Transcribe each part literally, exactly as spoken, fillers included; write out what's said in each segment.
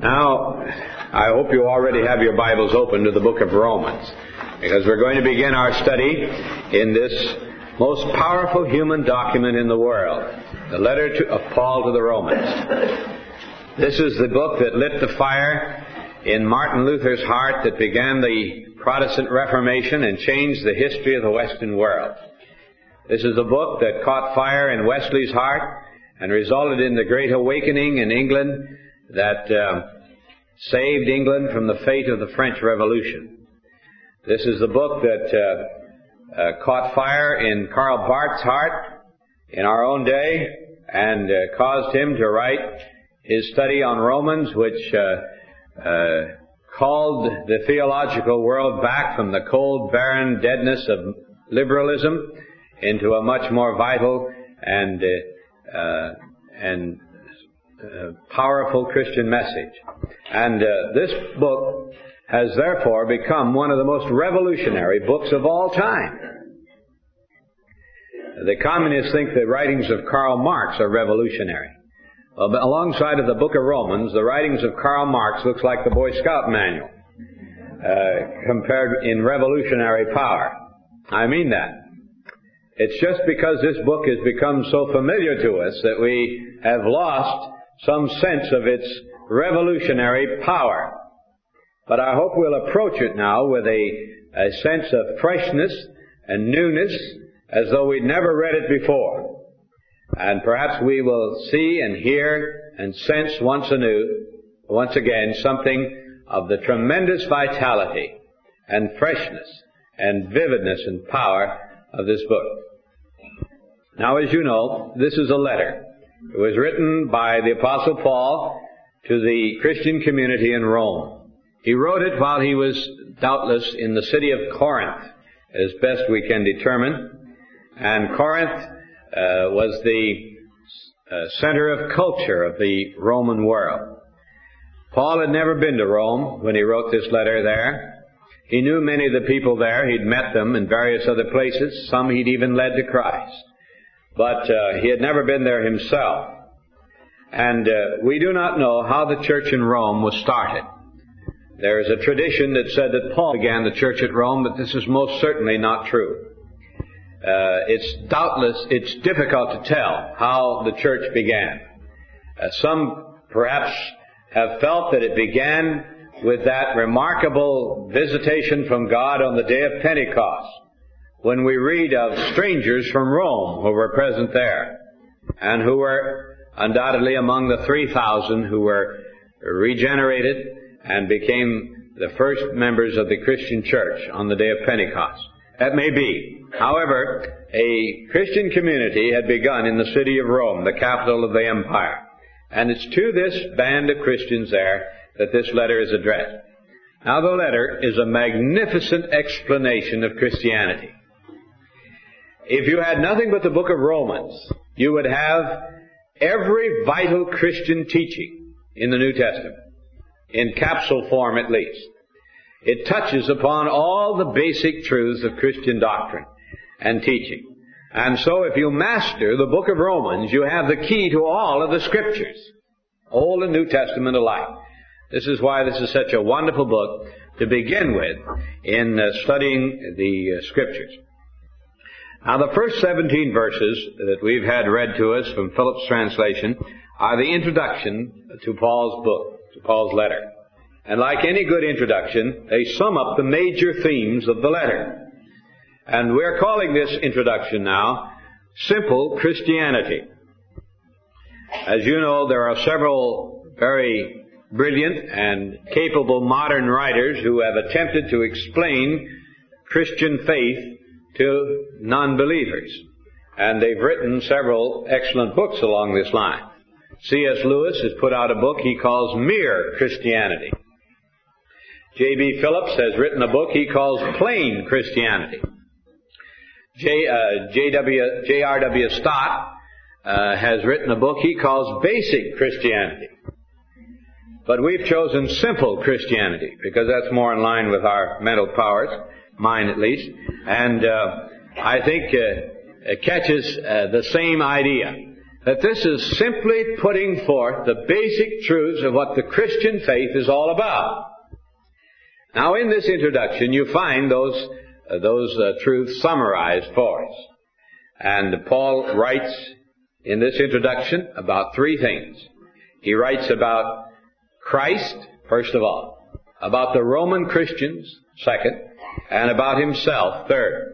Now, I hope you already have your Bibles open to the book of Romans, because we're going to begin our study in this most powerful human document in the world, the letter to, of Paul to the Romans. This is the book that lit the fire in Martin Luther's heart that began the Protestant Reformation and changed the history of the Western world. This is the book that caught fire in Wesley's heart and resulted in the Great Awakening in England that uh, saved England from the fate of the French Revolution. This is the book that uh, uh, caught fire in Karl Barth's heart in our own day and uh, caused him to write his study on Romans, which uh, uh, called the theological world back from the cold, barren deadness of liberalism into a much more vital and uh, uh, and uh, powerful Christian message. And uh, this book has therefore become one of the most revolutionary books of all time. The communists think the writings of Karl Marx are revolutionary. Well, but alongside of the book of Romans, the writings of Karl Marx looks like the Boy Scout manual uh, compared in revolutionary power. I mean that. It's just because this book has become so familiar to us that we have lost some sense of its revolutionary power. But I hope we'll approach it now with a, a sense of freshness and newness as though we'd never read it before. And perhaps we will see and hear and sense once anew, once again, something of the tremendous vitality and freshness and vividness and power of this book. Now, as you know, this is a letter. It was written by the Apostle Paul to the Christian community in Rome. He wrote it while he was doubtless in the city of Corinth, as best we can determine. And Corinth uh, was the uh, center of culture of the Roman world. Paul had never been to Rome when he wrote this letter there. He knew many of the people there. He'd met them in various other places. Some he'd even led to Christ. But uh, he had never been there himself. And uh, we do not know how the church in Rome was started. There is a tradition that said that Paul began the church at Rome, but this is most certainly not true. Uh, it's doubtless, it's difficult to tell how the church began. Uh, some perhaps have felt that it began with that remarkable visitation from God on the day of Pentecost, when we read of strangers from Rome who were present there, and who were undoubtedly among the three thousand who were regenerated and became the first members of the Christian church on the day of Pentecost. That may be. However, a Christian community had begun in the city of Rome, the capital of the empire. And it's to this band of Christians there that this letter is addressed. Now, the letter is a magnificent explanation of Christianity. If you had nothing but the book of Romans, you would have every vital Christian teaching in the New Testament, in capsule form at least. It touches upon all the basic truths of Christian doctrine and teaching. And so if you master the book of Romans, you have the key to all of the Scriptures, Old and New Testament alike. This is why this is such a wonderful book to begin with in uh, studying the uh, Scriptures. Now, the first seventeen verses that we've had read to us from Phillips' translation are the introduction to Paul's book, to Paul's letter. And like any good introduction, they sum up the major themes of the letter. And we're calling this introduction now, Simple Christianity. As you know, there are several very brilliant and capable modern writers who have attempted to explain Christian faith to non-believers. And they've written several excellent books along this line. C S Lewis has put out a book he calls Mere Christianity. J B Phillips has written a book he calls Plain Christianity. J, uh, J W, J R W Stott uh, has written a book he calls Basic Christianity. But we've chosen Simple Christianity because that's more in line with our mental powers, mine at least, and uh, I think uh, it catches uh, the same idea. that this is simply putting forth the basic truths of what the Christian faith is all about. Now, in this introduction, you find those uh, those uh, truths summarized for us. And Paul writes in this introduction about three things. He writes about Christ, first of all, about the Roman Christians, second, and about himself, third.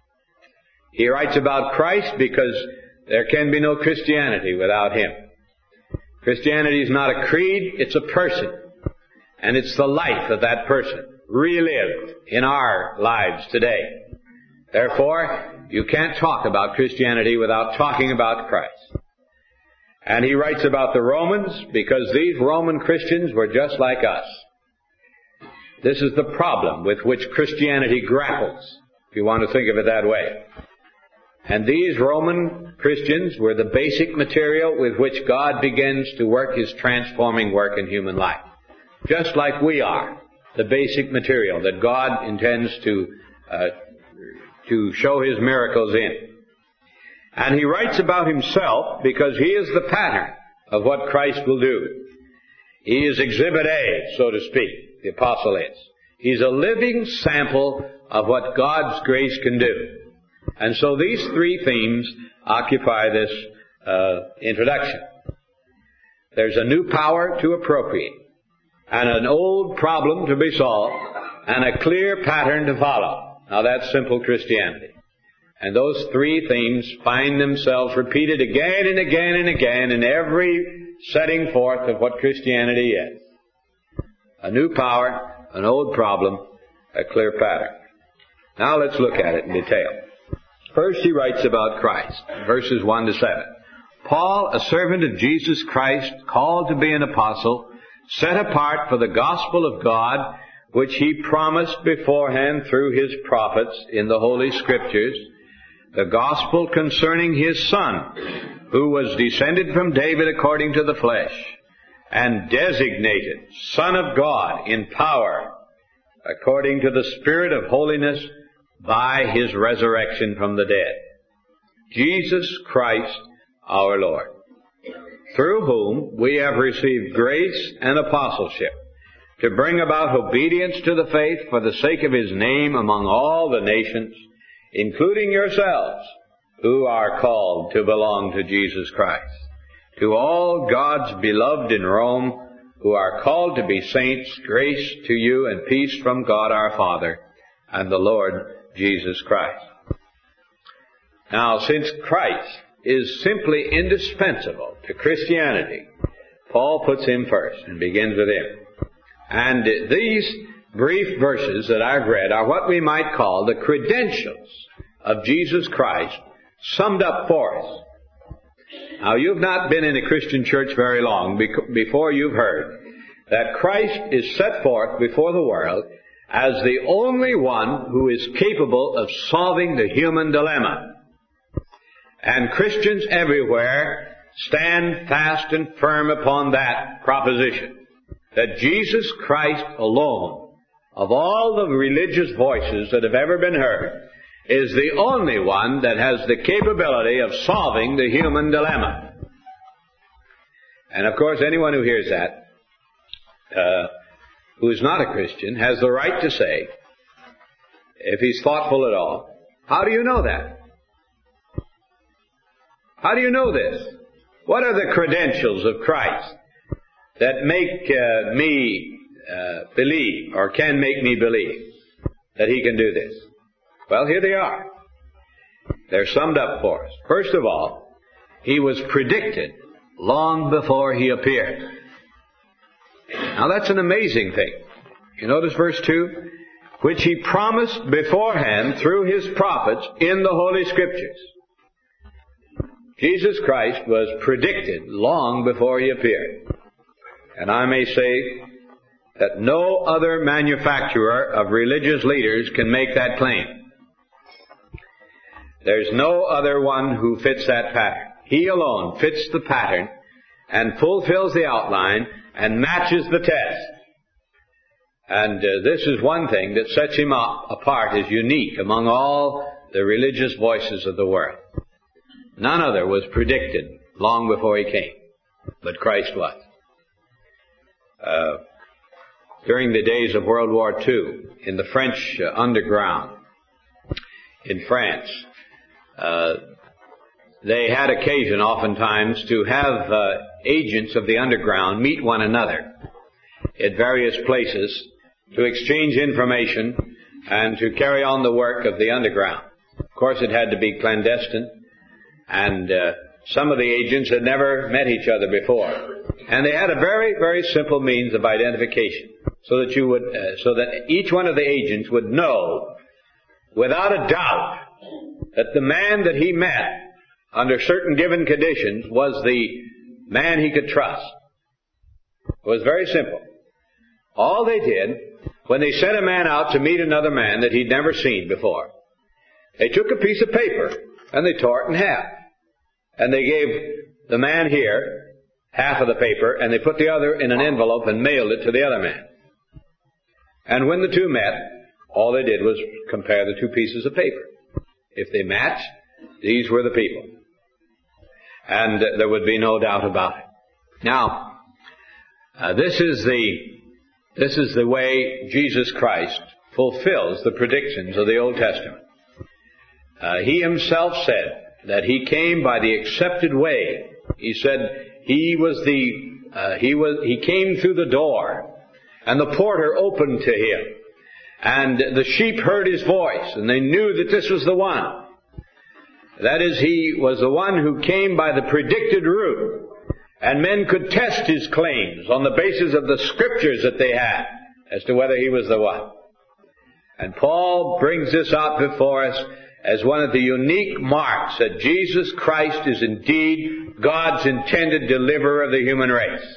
He writes about Christ because there can be no Christianity without him. Christianity is not a creed, it's a person. And it's the life of that person, relived in our lives today. Therefore, you can't talk about Christianity without talking about Christ. And he writes about the Romans because these Roman Christians were just like us. This is the problem with which Christianity grapples, if you want to think of it that way. And these Roman Christians were the basic material with which God begins to work His transforming work in human life. Just like we are, the basic material that God intends to uh, to show His miracles in. And he writes about himself because he is the pattern of what Christ will do. He is Exhibit A, so to speak, the apostle is. He's a living sample of what God's grace can do. And so these three themes occupy this uh, introduction. There's a new power to appropriate, and an old problem to be solved, and a clear pattern to follow. Now that's simple Christianity. And those three themes find themselves repeated again and again and again in every setting forth of what Christianity is. A new power, an old problem, a clear pattern. Now let's look at it in detail. First he writes about Christ, verses one to seven. Paul, a servant of Jesus Christ, called to be an apostle, set apart for the gospel of God, which he promised beforehand through his prophets in the Holy Scriptures, the gospel concerning his Son, who was descended from David according to the flesh, and designated Son of God in power, according to the Spirit of holiness, by his resurrection from the dead. Jesus Christ our Lord, through whom we have received grace and apostleship, to bring about obedience to the faith for the sake of his name among all the nations, including yourselves, who are called to belong to Jesus Christ. To all God's beloved in Rome, who are called to be saints, grace to you and peace from God our Father and the Lord Jesus Christ. Now, since Christ is simply indispensable to Christianity, Paul puts him first and begins with him. And these brief verses that I've read are what we might call the credentials of Jesus Christ summed up for us. Now, you've not been in a Christian church very long before you've heard that Christ is set forth before the world as the only one who is capable of solving the human dilemma. And Christians everywhere stand fast and firm upon that proposition, that Jesus Christ alone, of all the religious voices that have ever been heard, is the only one that has the capability of solving the human dilemma. And of course, anyone who hears that, uh, who is not a Christian, has the right to say, if he's thoughtful at all, how do you know that? How do you know this? What are the credentials of Christ that make uh, me uh, believe, or can make me believe, that he can do this? Well, here they are. They're summed up for us. First of all, he was predicted long before he appeared. Now that's an amazing thing. You notice verse two? Which he promised beforehand through his prophets in the Holy Scriptures. Jesus Christ was predicted long before he appeared. And I may say that no other manufacturer of religious leaders can make that claim. There's no other one who fits that pattern. He alone fits the pattern and fulfills the outline and matches the test. And uh, this is one thing that sets him up apart as unique among all the religious voices of the world. None other was predicted long before he came, but Christ was. Uh, during the days of World War Two, in the French uh, underground in France, uh, they had occasion oftentimes to have uh, agents of the underground meet one another at various places to exchange information and to carry on the work of the underground. Of course, it had to be clandestine, and uh, some of the agents had never met each other before. And they had a very, very simple means of identification, so that you would, uh, so that each one of the agents would know, without a doubt, that the man that he met under certain given conditions was the man he could trust. It was very simple. All they did, when they sent a man out to meet another man that he'd never seen before, they took a piece of paper and they tore it in half. And they gave the man here half of the paper, and they put the other in an envelope and mailed it to the other man. And when the two met, all they did was compare the two pieces of paper. If they matched, these were the people. And uh, there would be no doubt about it. Now, uh, this is the this is the way Jesus Christ fulfills the predictions of the Old Testament. Uh, he himself said that he came by the accepted way. He said he was the uh, he was he came through the door, and the porter opened to him, and the sheep heard his voice, and they knew that this was the one. That is, he was the one who came by the predicted route, and men could test his claims on the basis of the scriptures that they had as to whether he was the one. And Paul brings this out before us as one of the unique marks that Jesus Christ is indeed God's intended deliverer of the human race.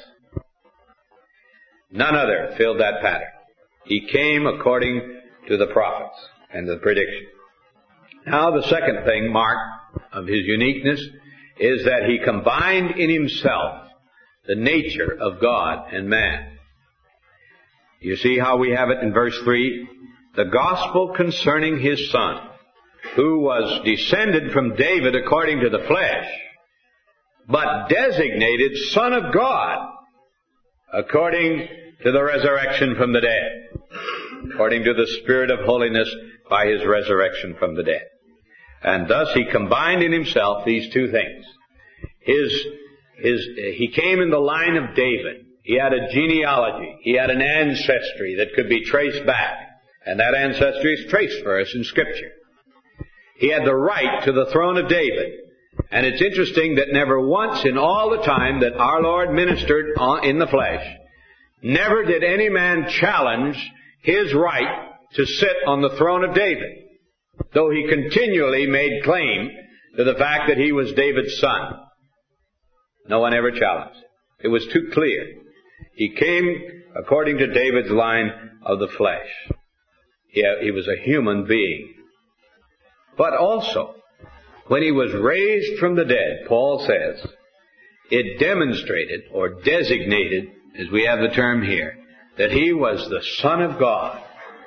None other filled that pattern. He came according to the prophets and the prediction. Now the second thing, mark of his uniqueness, is that he combined in himself the nature of God and man. You see how we have it in verse three? The gospel concerning his Son, who was descended from David according to the flesh, but designated Son of God according to the resurrection from the dead, according to the Spirit of holiness by his resurrection from the dead. And thus he combined in himself these two things. His, his, he came in the line of David. He had a genealogy. He had an ancestry that could be traced back. And that ancestry is traced for us in Scripture. He had the right to the throne of David. And it's interesting that never once in all the time that our Lord ministered in the flesh, never did any man challenge his right to sit on the throne of David, though he continually made claim to the fact that he was David's son. No one ever challenged. It was too clear. He came according to David's line of the flesh. He, he was a human being. But also, when he was raised from the dead, Paul says, it demonstrated or designated, as we have the term here, that he was the Son of God.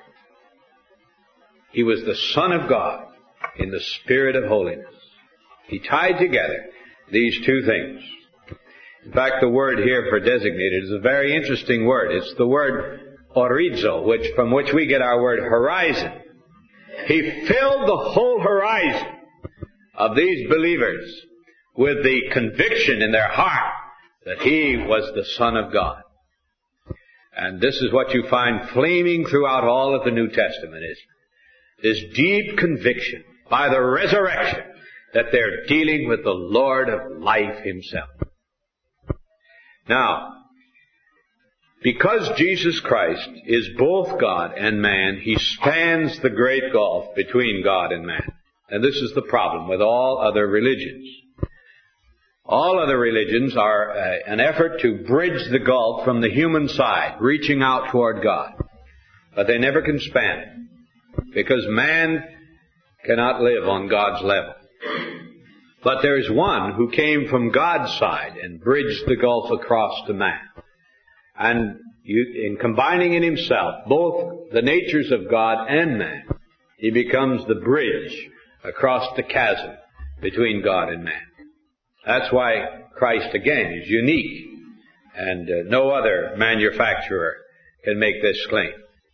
He was the Son of God in the Spirit of holiness. He tied together these two things. In fact, the word here for designated is a very interesting word. It's the word orizo, which, from which we get our word horizon. He filled the whole horizon of these believers with the conviction in their heart that he was the Son of God. And this is what you find flaming throughout all of the New Testament, is this deep conviction by the resurrection that they're dealing with the Lord of life himself. Now, because Jesus Christ is both God and man, he spans the great gulf between God and man. And this is the problem with all other religions. All other religions are uh, an effort to bridge the gulf from the human side, reaching out toward God. But they never can span it, because man cannot live on God's level. But there is one who came from God's side and bridged the gulf across to man. And you, in combining in himself both the natures of God and man, he becomes the bridge across the chasm between God and man. That's why Christ, again, is unique, and uh, no other manufacturer can make this claim.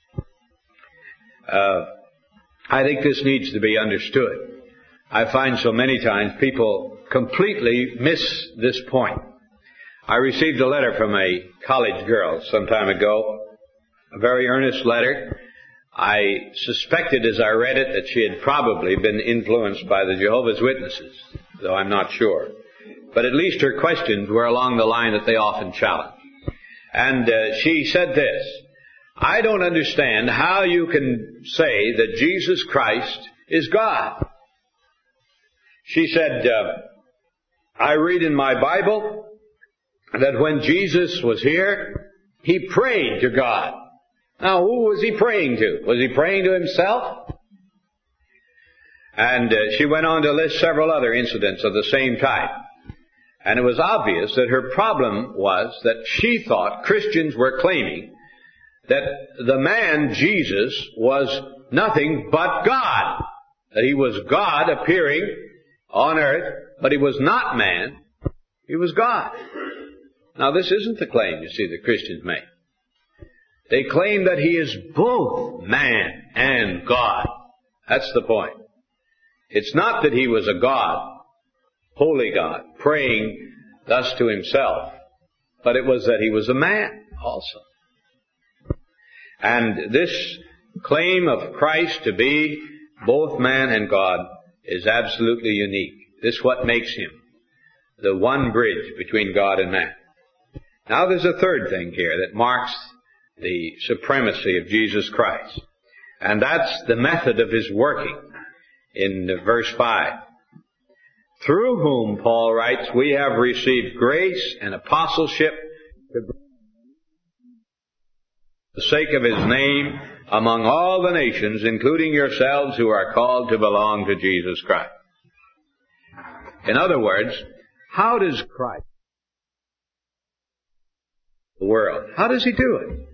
Uh, I think this needs to be understood. I find so many times people completely miss this point. I received a letter from a college girl some time ago, a very earnest letter. I suspected as I read it that she had probably been influenced by the Jehovah's Witnesses, though I'm not sure. But at least her questions were along the line that they often challenge. And uh, she said this: I don't understand how you can say that Jesus Christ is God. She said, uh, I read in my Bible that when Jesus was here, He prayed to God. Now, who was He praying to? Was He praying to Himself? And uh, she went on to list several other incidents of the same type. And it was obvious that her problem was that she thought Christians were claiming that the man Jesus was nothing but God. That He was God appearing on earth, but He was not man. He was God. Now, this isn't the claim, you see, that Christians make. They claim that He is both man and God. That's the point. It's not that He was a God, holy God, praying thus to Himself, but it was that He was a man also. And this claim of Christ to be both man and God is absolutely unique. This is what makes Him the one bridge between God and man. Now there's a third thing here that marks the supremacy of Jesus Christ. And that's the method of His working in verse five. Through whom, Paul writes, we have received grace and apostleship for the sake of His name among all the nations, including yourselves who are called to belong to Jesus Christ. In other words, how does Christ the world? How does He do it?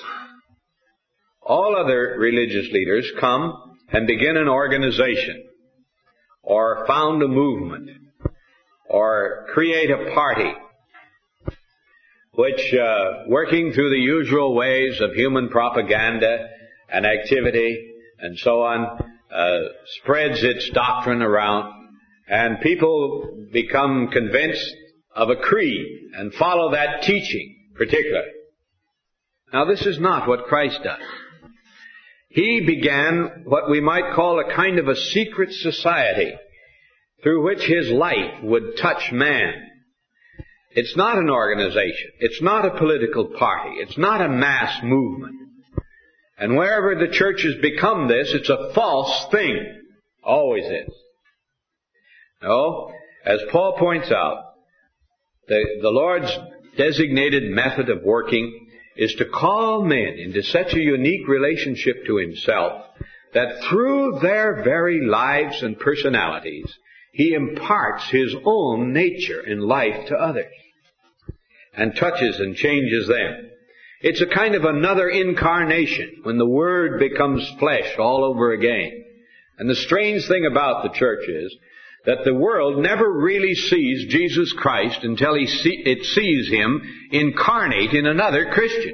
All other religious leaders come and begin an organization, or found a movement, or create a party, which, uh, working through the usual ways of human propaganda and activity and so on, uh, spreads its doctrine around, and people become convinced of a creed and follow that teaching particularly. Now, this is not what Christ does. He began what we might call a kind of a secret society through which His light would touch man. It's not an organization. It's not a political party. It's not a mass movement. And wherever the church has become this, it's a false thing. Always is. No, as Paul points out, the, the Lord's designated method of working is to call men into such a unique relationship to Himself that through their very lives and personalities, He imparts His own nature and life to others and touches and changes them. It's a kind of another incarnation when the Word becomes flesh all over again. And the strange thing about the church is that the world never really sees Jesus Christ until he see, it sees Him incarnate in another Christian.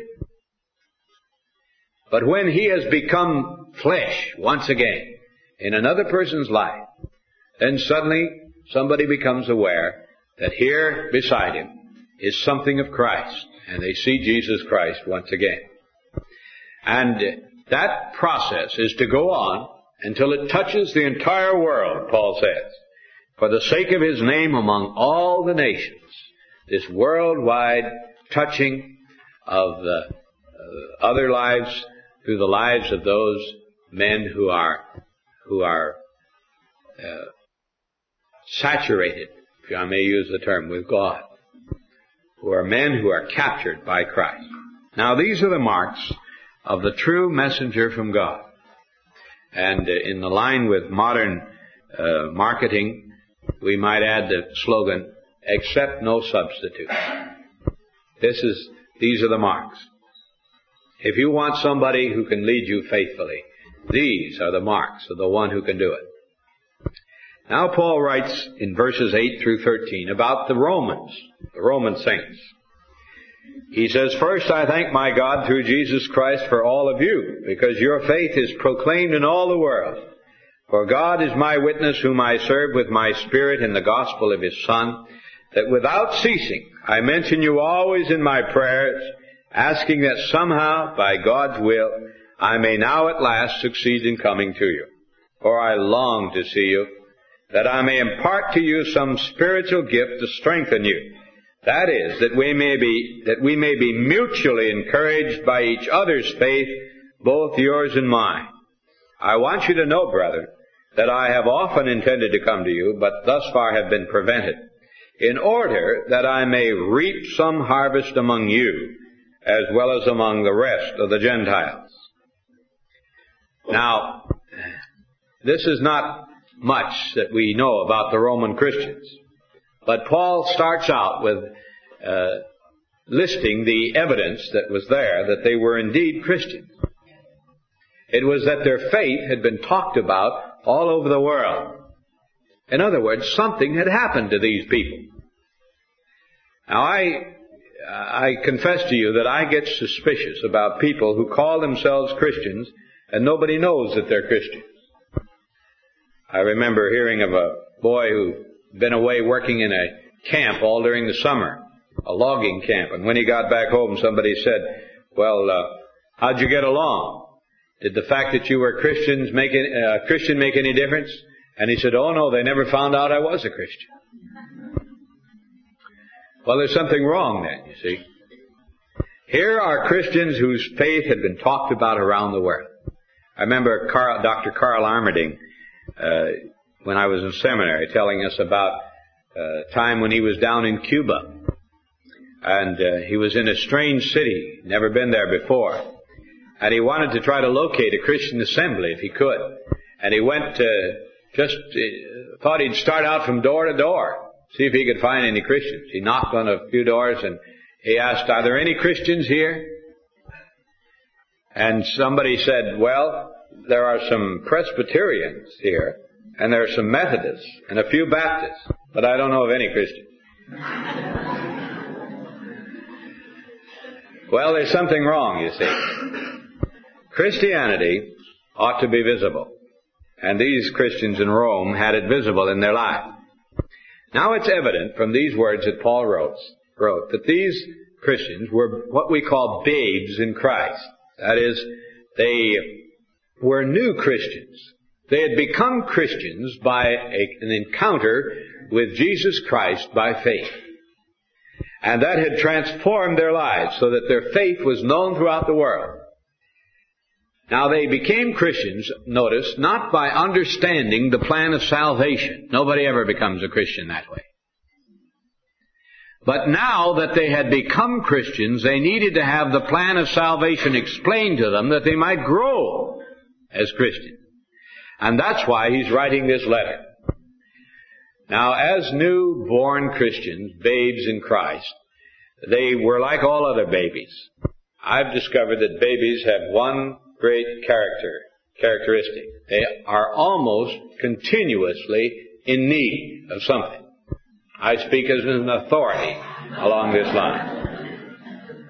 But when He has become flesh once again in another person's life, then suddenly somebody becomes aware that here beside him is something of Christ, and they see Jesus Christ once again. And that process is to go on until it touches the entire world, Paul says, for the sake of His name among all the nations. This worldwide touching of the uh, other lives through the lives of those men who are who are uh, saturated, if I may use the term, with God, who are men who are captured by Christ. Now, these are the marks of the true messenger from God. And uh, in the line with modern uh, marketing, we might add the slogan, accept no substitute. This is, these are the marks. If you want somebody who can lead you faithfully, these are the marks of the one who can do it. Now Paul writes in verses eight through thirteen about the Romans, the Roman saints. He says, "First I thank my God through Jesus Christ for all of you, because your faith is proclaimed in all the world. For God is my witness, whom I serve with my spirit in the gospel of His Son, that without ceasing I mention you always in my prayers, asking that somehow, by God's will, I may now at last succeed in coming to you. For I long to see you, that I may impart to you some spiritual gift to strengthen you. That is, that we may be, that we may be mutually encouraged by each other's faith, both yours and mine. I want you to know, brethren, that I have often intended to come to you, but thus far have been prevented, in order that I may reap some harvest among you, as well as among the rest of the Gentiles." Now, this is not much that we know about the Roman Christians. But Paul starts out with uh, listing the evidence that was there that they were indeed Christians. It was that their faith had been talked about all over the world. In other words, something had happened to these people. Now, I, I confess to you that I get suspicious about people who call themselves Christians and nobody knows that they're Christians. I remember hearing of a boy who'd been away working in a camp all during the summer, a logging camp, and when he got back home, somebody said, "Well, uh, how'd you get along? Did the fact that you were Christians make any, uh, Christian make any difference?" And he said, "Oh no, they never found out I was a Christian." Well, there's something wrong then, you see. Here are Christians whose faith had been talked about around the world. I remember Carl, Doctor Carl Armerding, uh, when I was in seminary, telling us about a time when he was down in Cuba. And uh, he was in a strange city, never been there before. And he wanted to try to locate a Christian assembly if he could. And he went to, just uh, thought he'd start out from door to door, see if he could find any Christians. He knocked on a few doors and he asked, "Are there any Christians here?" And somebody said, "Well, there are some Presbyterians here, and there are some Methodists, and a few Baptists, but I don't know of any Christians." Well, there's something wrong, you see. Christianity ought to be visible, and these Christians in Rome had it visible in their life. Now it's evident from these words that Paul wrote, wrote that these Christians were what we call babes in Christ. That is, they were new Christians. They had become Christians by a, an encounter with Jesus Christ by faith. And that had transformed their lives so that their faith was known throughout the world. Now they became Christians, notice, not by understanding the plan of salvation. Nobody ever becomes a Christian that way. But now that they had become Christians, they needed to have the plan of salvation explained to them that they might grow as Christians. And that's why he's writing this letter. Now, as new-born Christians, babes in Christ, they were like all other babies. I've discovered that babies have one great character, characteristic. They are almost continuously in need of something. I speak as an authority along this line.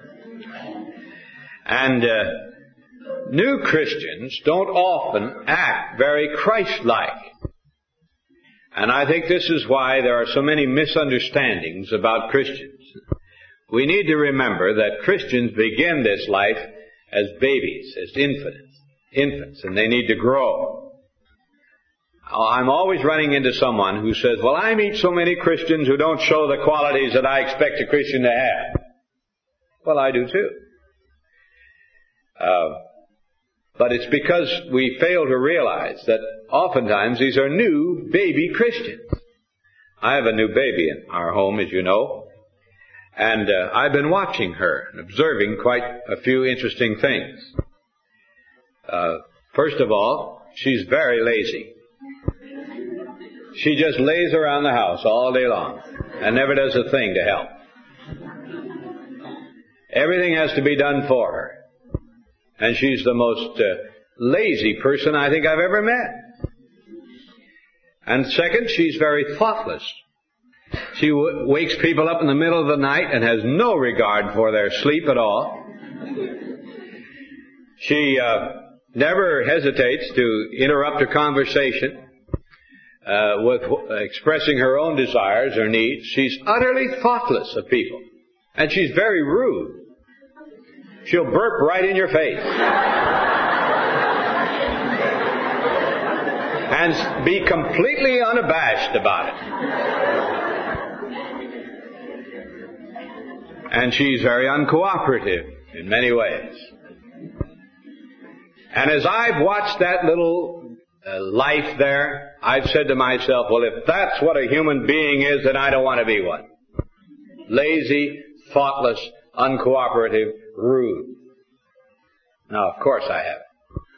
And uh, new Christians don't often act very Christ-like. And I think this is why there are so many misunderstandings about Christians. We need to remember that Christians begin this life as babies, as infants, infants, and they need to grow. I'm always running into someone who says, "Well, I meet so many Christians who don't show the qualities that I expect a Christian to have." Well, I do too. Uh, but it's because we fail to realize that oftentimes these are new baby Christians. I have a new baby in our home, as you know, and uh, I've been watching her and observing quite a few interesting things. Uh, first of all, she's very lazy. She just lays around the house all day long and never does a thing to help. Everything has to be done for her. And she's the most uh, lazy person I think I've ever met. And second, she's very thoughtless. She w- wakes people up in the middle of the night and has no regard for their sleep at all. She uh, never hesitates to interrupt a conversation uh, with uh, expressing her own desires or needs. She's utterly thoughtless of people. And she's very rude. She'll burp right in your face. And be completely unabashed about it. And she's very uncooperative in many ways. And as I've watched that little uh, life there, I've said to myself, well, if that's what a human being is, then I don't want to be one. Lazy, thoughtless, uncooperative, rude. Now, of course I have.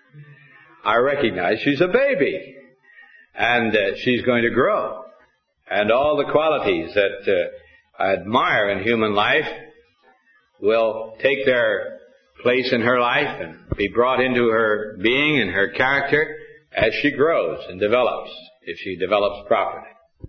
I recognize she's a baby. And uh, she's going to grow. And all the qualities that uh, I admire in human life will take their place in her life and be brought into her being and her character as she grows and develops, if she develops properly.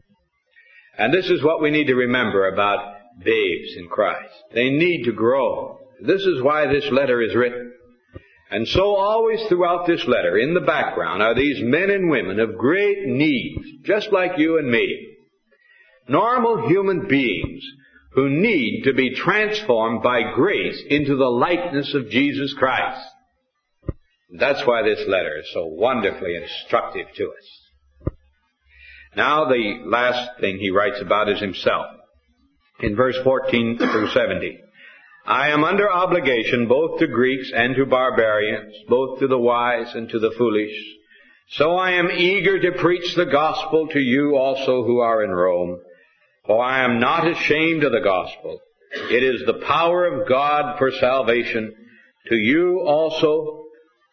And this is what we need to remember about babes in Christ. They need to grow. This is why this letter is written. And so always throughout this letter, in the background, are these men and women of great needs, just like you and me. Normal human beings who need to be transformed by grace into the likeness of Jesus Christ. That's why this letter is so wonderfully instructive to us. Now the last thing he writes about is himself. In verse fourteen through seventeen. I am under obligation both to Greeks and to barbarians, both to the wise and to the foolish. So I am eager to preach the gospel to you also who are in Rome. For I am not ashamed of the gospel. It is the power of God for salvation to you also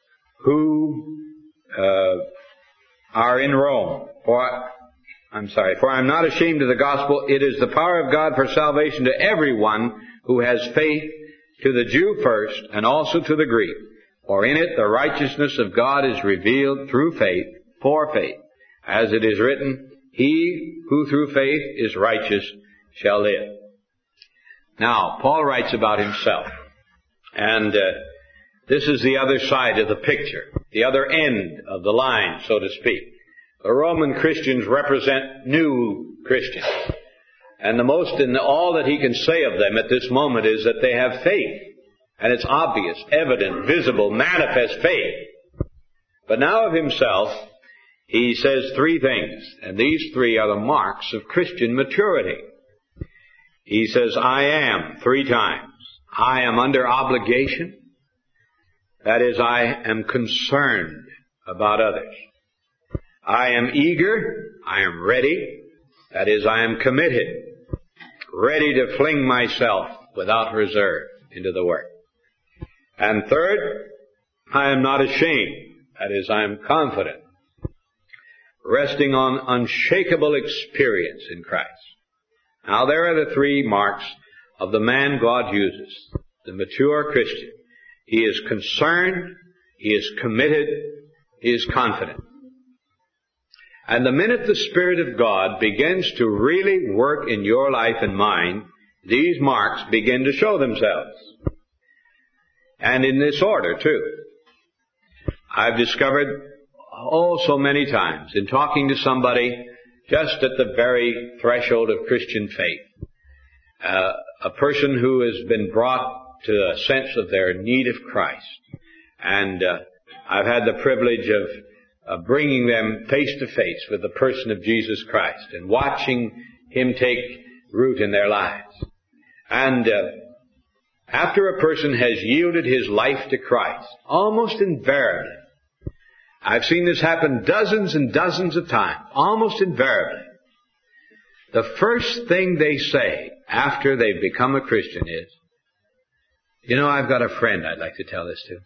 who uh, are in Rome. For I'm sorry, for I am not ashamed of the gospel. It is the power of God for salvation to everyone who has faith, to the Jew first, and also to the Greek. For in it the righteousness of God is revealed through faith, for faith. As it is written, he who through faith is righteous shall live. Now, Paul writes about himself. And uh, this is the other side of the picture, the other end of the line, so to speak. The Roman Christians represent new Christians. And the most and all that he can say of them at this moment is that they have faith. And it's obvious, evident, visible, manifest faith. But now of himself, he says three things. And these three are the marks of Christian maturity. He says, I am, three times. I am under obligation. That is, I am concerned about others. I am eager. I am ready. That is, I am committed. Ready to fling myself without reserve into the work. And third, I am not ashamed. That is, I am confident. Resting on unshakable experience in Christ. Now there are the three marks of the man God uses, the mature Christian. He is concerned, he is committed, he is confident. And the minute the Spirit of God begins to really work in your life and mine, these marks begin to show themselves. And in this order, too. I've discovered, oh, so many times, in talking to somebody just at the very threshold of Christian faith, uh, a person who has been brought to a sense of their need of Christ. And uh, I've had the privilege of of bringing them face to face with the person of Jesus Christ and watching him take root in their lives. And uh, after a person has yielded his life to Christ, almost invariably, I've seen this happen dozens and dozens of times, almost invariably, the first thing they say after they've become a Christian is, you know, I've got a friend I'd like to tell this to.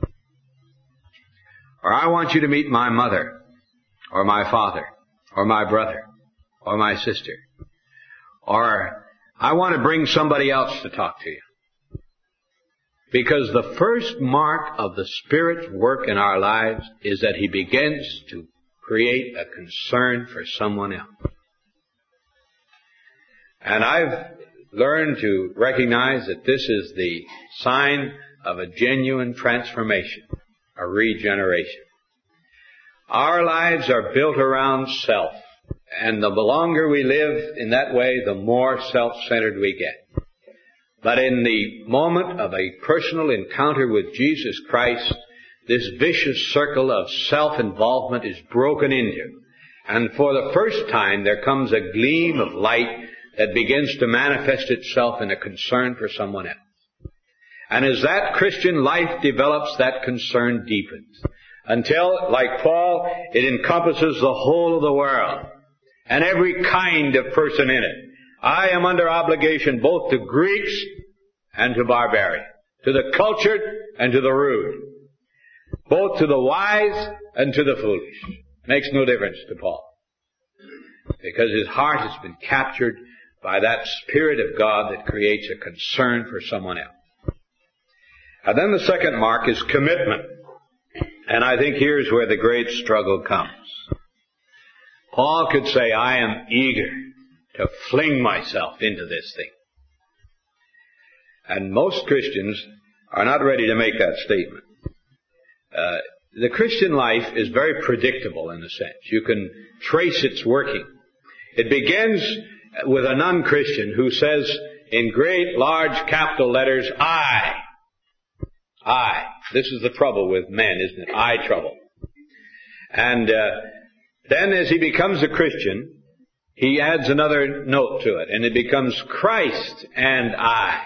Or I want you to meet my mother, or my father, or my brother, or my sister. Or I want to bring somebody else to talk to you. Because the first mark of the Spirit's work in our lives is that He begins to create a concern for someone else. And I've learned to recognize that this is the sign of a genuine transformation, a regeneration. Our lives are built around self, and the longer we live in that way, the more self-centered we get. But in the moment of a personal encounter with Jesus Christ, this vicious circle of self-involvement is broken into. And for the first time, there comes a gleam of light that begins to manifest itself in a concern for someone else. And as that Christian life develops, that concern deepens. Until, like Paul, it encompasses the whole of the world and every kind of person in it. I am under obligation both to Greeks and to barbarians, to the cultured and to the rude, both to the wise and to the foolish. Makes no difference to Paul, because his heart has been captured by that Spirit of God that creates a concern for someone else. And then the second mark is commitment. And I think here's where the great struggle comes. Paul could say, I am eager to fling myself into this thing. And most Christians are not ready to make that statement. Uh, the Christian life is very predictable in a sense. You can trace its working. It begins with a non-Christian who says in great, large capital letters, I. I. This is the trouble with men, isn't it? I trouble. And uh, then as he becomes a Christian, he adds another note to it, and it becomes Christ and I.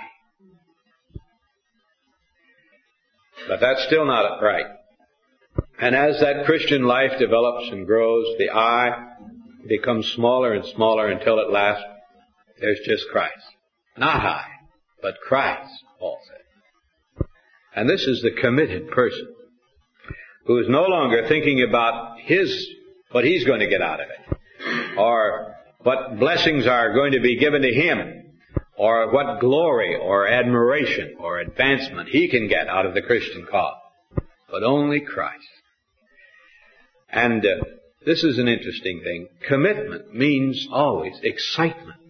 But that's still not right. And as that Christian life develops and grows, the I becomes smaller and smaller until at last there's just Christ. Not I, but Christ, Paul said. And this is the committed person who is no longer thinking about his, what he's going to get out of it, or what blessings are going to be given to him, or what glory or admiration or advancement he can get out of the Christian cause, but only Christ. And uh, this is an interesting thing. Commitment means always excitement.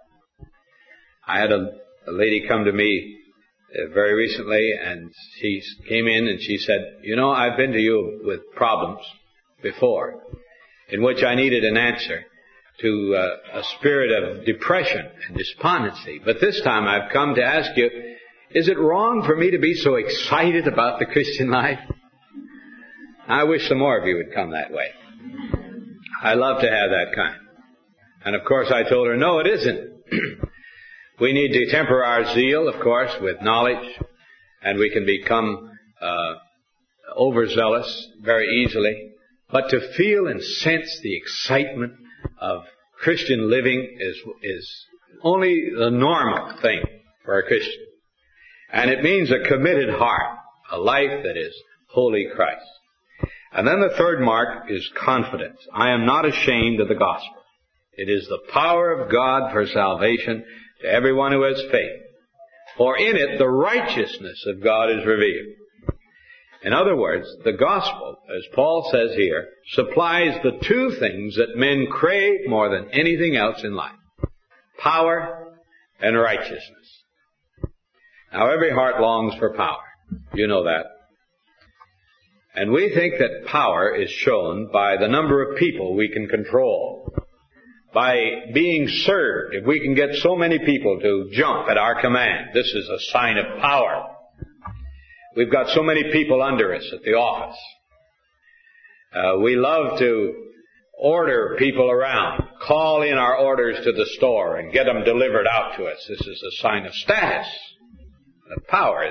I had a, a lady come to me uh, very recently, and she came in and she said, you know, I've been to you with problems before in which I needed an answer to uh, a spirit of depression and despondency. But this time I've come to ask you, is it wrong for me to be so excited about the Christian life? I wish some more of you would come that way. I love to have that kind. And of course I told her, no, it isn't. We need to temper our zeal, of course, with knowledge, and we can become uh, overzealous very easily. But to feel and sense the excitement of Christian living is is only the normal thing for a Christian. And it means a committed heart, a life that is wholly Christ. And then the third mark is confidence. I am not ashamed of the gospel. It is the power of God for salvation to everyone who has faith. For in it the righteousness of God is revealed. In other words, the gospel, as Paul says here, supplies the two things that men crave more than anything else in life. Power and righteousness. Now every heart longs for power. You know that. And we think that power is shown by the number of people we can control. By being served. If we can get so many people to jump at our command, this is a sign of power. We've got so many people under us at the office. Uh, we love to order people around, call in our orders to the store and get them delivered out to us. This is a sign of status, of power.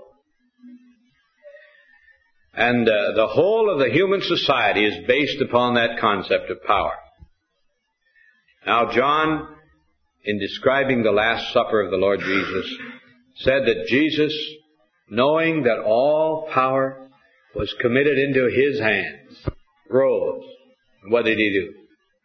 And uh, the whole of the human society is based upon that concept of power. Now, John, in describing the Last Supper of the Lord Jesus, said that Jesus, knowing that all power was committed into his hands, rose. And what did he do?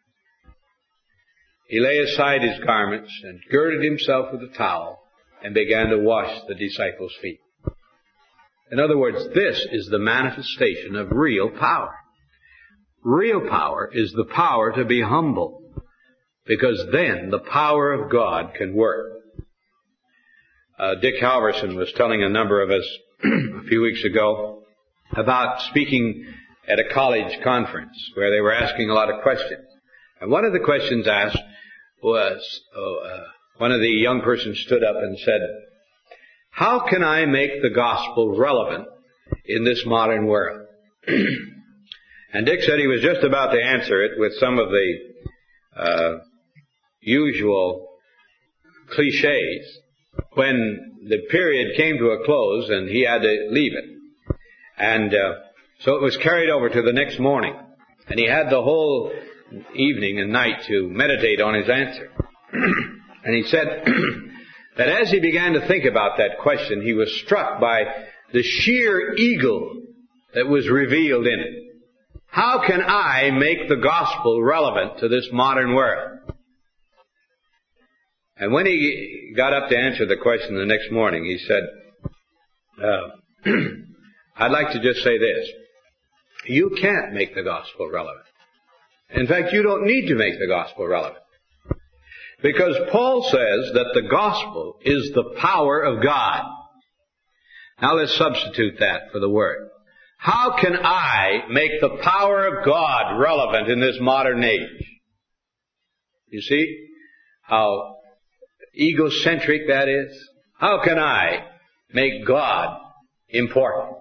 He laid aside his garments and girded himself with a towel and began to wash the disciples' feet. In other words, this is the manifestation of real power. real power is the power to be humble, because then the power of God can work. Uh, Dick Halverson was telling a number of us a few weeks ago about speaking at a college conference where they were asking a lot of questions. And one of the questions asked was, oh, uh, one of the young persons stood up and said, "How can I make the gospel relevant in this modern world?" And Dick said he was just about to answer it with some of the uh, usual cliches when the period came to a close and he had to leave it. And uh, so it was carried over to the next morning. And he had the whole evening and night to meditate on his answer. And he said that as he began to think about that question, he was struck by the sheer eagle that was revealed in it. How can I make the gospel relevant to this modern world? And when he got up to answer the question the next morning, he said, uh, I'd like to just say this. You can't make the gospel relevant. In fact, you don't need to make the gospel relevant. Because Paul says that the gospel is the power of God. Now let's substitute that for the word. How can I make the power of God relevant in this modern age? You see how egocentric that is? How can I make God important?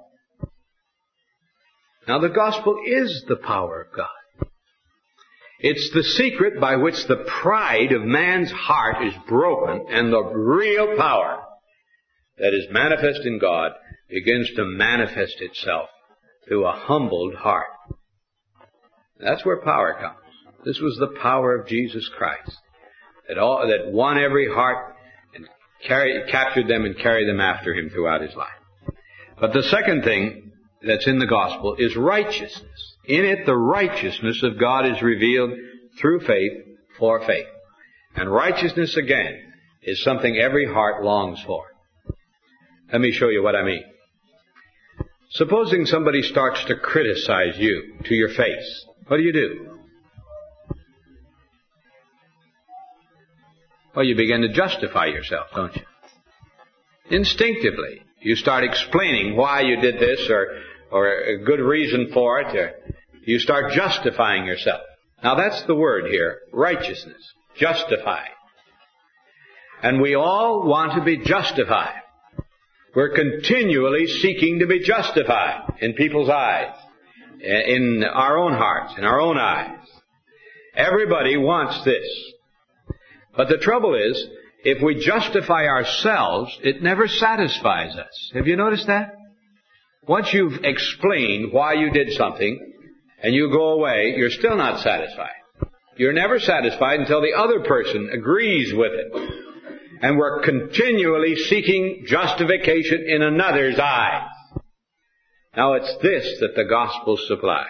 Now the gospel is the power of God. It's the secret by which the pride of man's heart is broken and the real power that is manifest in God begins to manifest itself through a humbled heart. That's where power comes. This was the power of Jesus Christ that all, that won every heart and carried, captured them and carried them after him throughout his life. But the second thing that's in the gospel is righteousness. In it, the righteousness of God is revealed through faith for faith. And righteousness, again, is something every heart longs for. Let me show you what I mean. Supposing somebody starts to criticize you to your face, what do you do? Well, you begin to justify yourself, don't you? Instinctively, you start explaining why you did this or, or a good reason for it, or you start justifying yourself. Now that's the word here, righteousness, justify. And we all want to be justified. We're continually seeking to be justified in people's eyes, in our own hearts, in our own eyes. Everybody wants this. But the trouble is, if we justify ourselves, it never satisfies us. Have you noticed that? Once you've explained why you did something, and you go away, you're still not satisfied. You're never satisfied until the other person agrees with it. And we're continually seeking justification in another's eyes. Now it's this that the gospel supplies.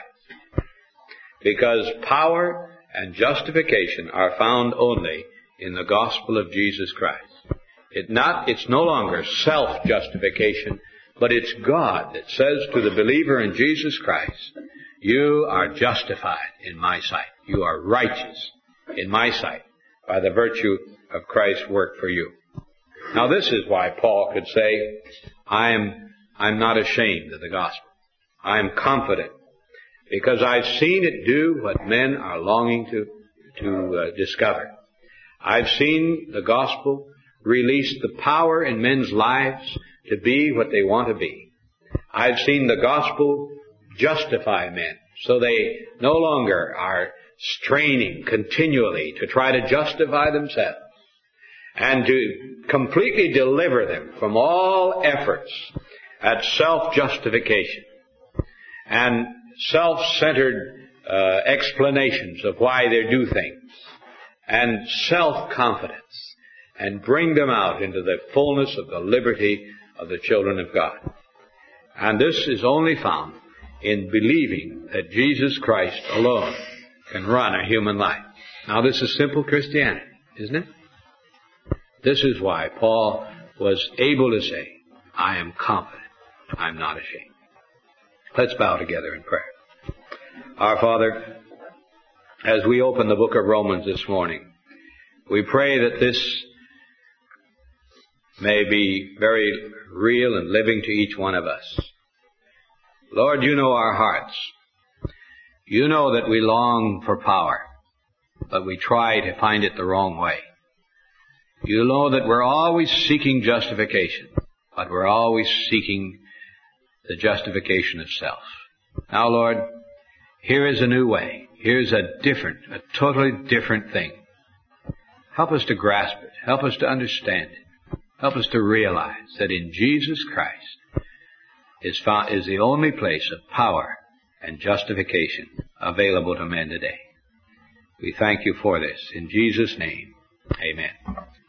Because power and justification are found only in the gospel of Jesus Christ. It not, it's no longer self-justification, but it's God that says to the believer in Jesus Christ, you are justified in my sight. You are righteous in my sight by the virtue of Christ's work for you. Now this is why Paul could say, I am, I'm not ashamed of the gospel. I am confident because I've seen it do what men are longing to, to uh, discover. I've seen the gospel release the power in men's lives to be what they want to be. I've seen the gospel justify men so they no longer are straining continually to try to justify themselves, and to completely deliver them from all efforts at self-justification and self-centered uh, explanations of why they do things and self-confidence, and bring them out into the fullness of the liberty of the children of God. And this is only found in believing that Jesus Christ alone can run a human life. Now this is simple Christianity, isn't it? This is why Paul was able to say, I am confident, I'm not ashamed. Let's bow together in prayer. Our Father, as we open the book of Romans this morning, we pray that this may be very real and living to each one of us. Lord, you know our hearts. You know that we long for power, but we try to find it the wrong way. You know that we're always seeking justification, but we're always seeking the justification of self. Now, Lord, here is a new way. Here's a different, a totally different thing. Help us to grasp it. Help us to understand it. Help us to realize that in Jesus Christ is found, is the only place of power and justification available to men today. We thank you for this. In Jesus' name, amen.